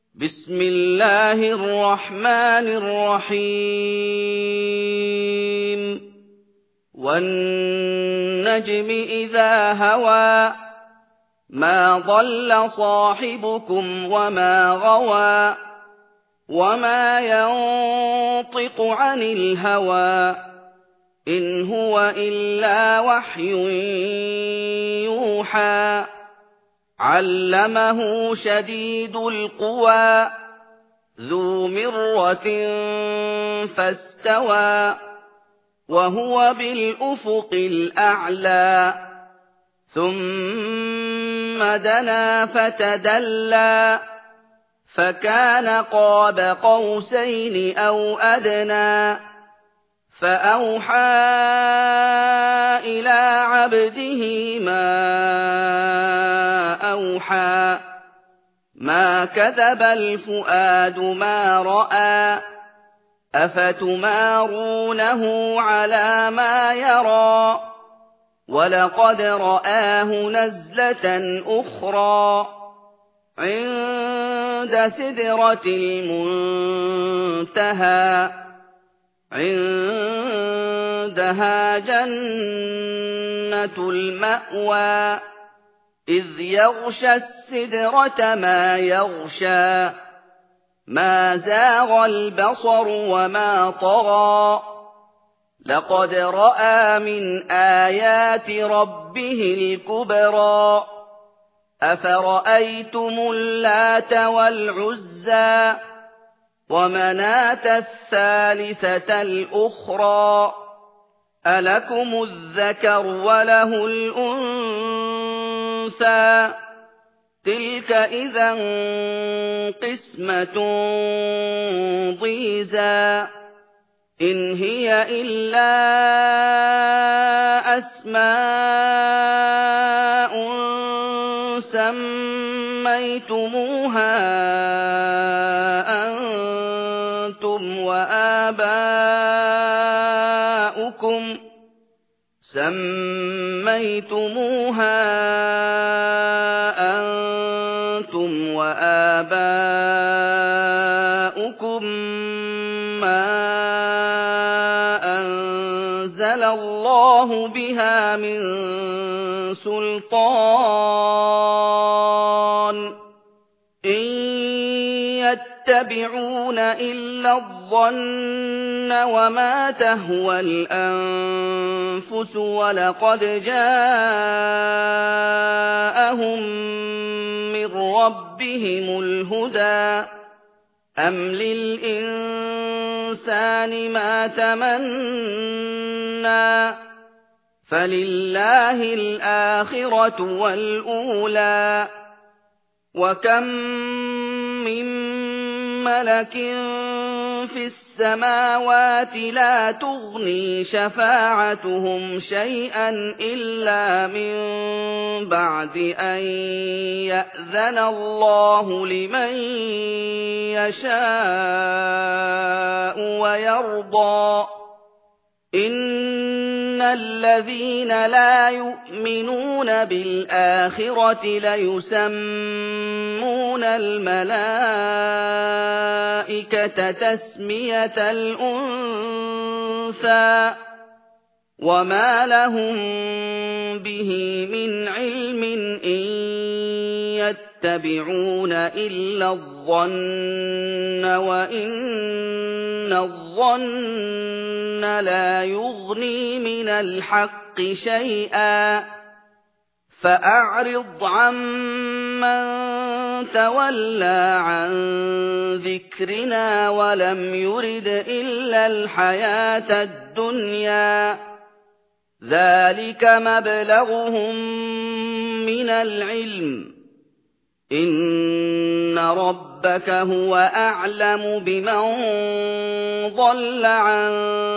بسم الله الرحمن الرحيم والنجم إذا هوى ما ضل صاحبكم وما غوى وما ينطق عن الهوى إن هو إلا وحي يوحى علمه شديد القوى ذو مرة فاستوى وهو بالأفق الأعلى ثم دنا فتدلى فكان قاب قوسين أو أدنى فأوحى إلى عبده ما أوحى ما كذب الفؤاد ما رأى أفتمارونه على ما يرى ولقد رآه نزلة أخرى عند سدرة المنتهى عندها جنة المأوى إذ يغشى السدرة ما يغشى ما زاغ البصر وما طغى لقد رأى من آيات ربه الكبرى أفرأيتم اللات والعزى ومناة الثالثة الأخرى ألكم الذكر وله الأنثى تلك إذا قسمة ضيزى إن هي إلا أسماء سميتموها أنتم وآباؤكم ما أنزل الله بها من سلطان إن يتبعون إلا الظن وما تهوى الأنفس ولقد جاءهم من ربهم الهدى أم للإنسان ما تمنى فلله الآخرة والأولى وكم من ملك في السماوات لا تغني شفاعتهم شيئا إلا من بعد أن يأذن الله لمن يشاء ويرضى إن الذين لا يؤمنون بالآخرة ليسمون الملائكة تسمية الأنثى وما لهم به من علم إن يتبعون إلا الظن وإن الظن لا يغني من الحق شيئا فأعرض عمن تولى عن ذكرنا ولم يرد إلا الحياة الدنيا ذلك مبلغهم من العلم إن ربك هو أعلم بمن ضل عن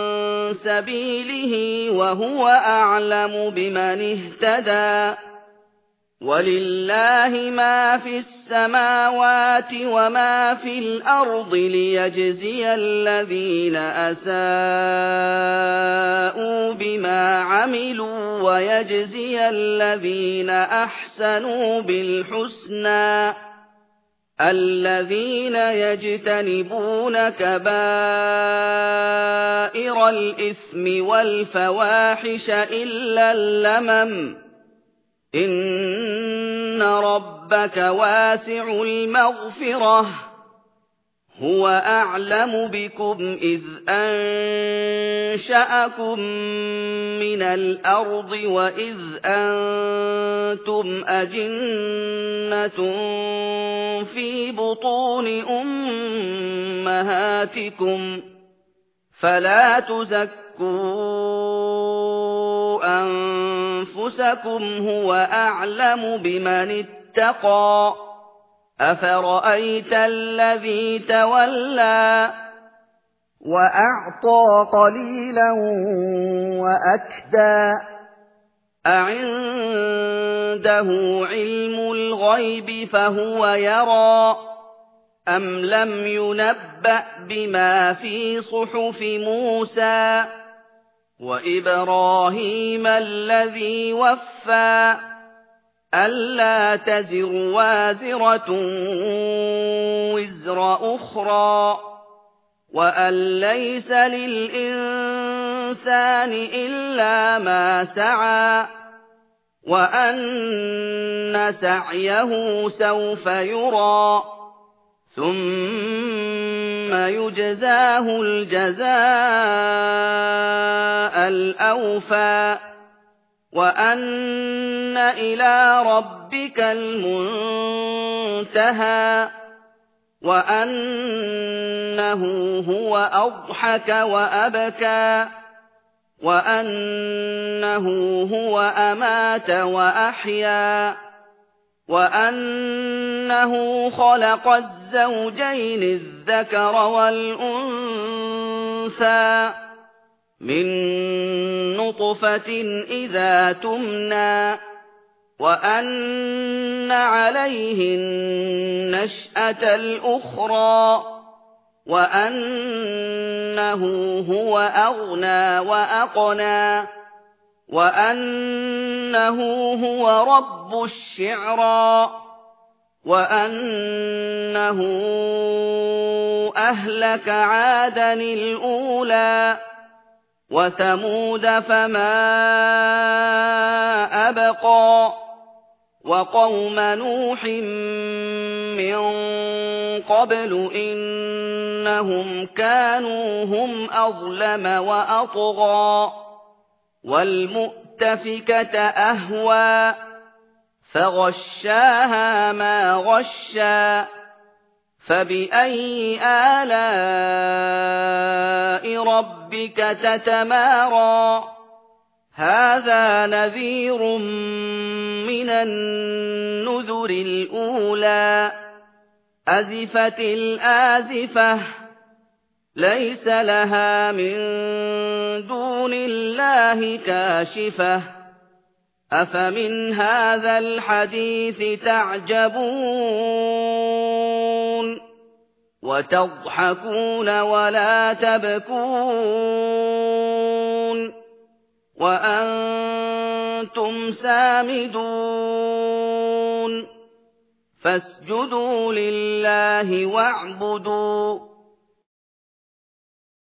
سبيله وهو أعلم بمن اهتدى ولله ما في السماوات وما في الأرض ليجزي الذين أساءوا بما عملوا ويجزي الذين أحسنوا بالحسنى الذين يجتنبون كبائر الإثم والفواحش إلا اللمم إن ربك واسع المغفرة هو أعلم بكم إذ أنشأكم من الأرض وإذ أنتم أجنة في بطون أمهاتكم فلا تزكوا أنفسكم هو أعلم بمن اتقى أفرأيت الذي تولى وأعطى قليلا وأكدى أعنده علم الغيب فهو يرى أم لم ينبأ بما في صحف موسى وإبراهيم الذي وفى ألا تزر وازرة وزر أخرى وأن ليس للإنسان إلا ما سعى وأن سعيه سوف يرى ثم يجزاه الجزاء الأوفى وأن إلى ربك المنتهى وأنه هو أضحك وأبكى وأنه هو أمات وأحيا وأنه خلق الزوجين الذكر والأنثى من نطفة إذا تمنى وأن عليه النشأة الأخرى وأنه هو أغنى وأقنى وأنه هو رب الشعرى وأنه أهلك عادا الأولى وثمود فما أبقى وقوم نوح من قبل إنهم كانوا هم أظلم وأطغى والمؤتفكة أهوى فغشاها ما غشى فبأي آلاء ربك تتمارى هذا نذير من النذر الأولى أزفت الآزفة ليس لها من دون الله كاشفة أفمن هذا الحديث تعجبون وتضحكون ولا تبكون وأنتم سامدون فاسجدوا لله واعبدوا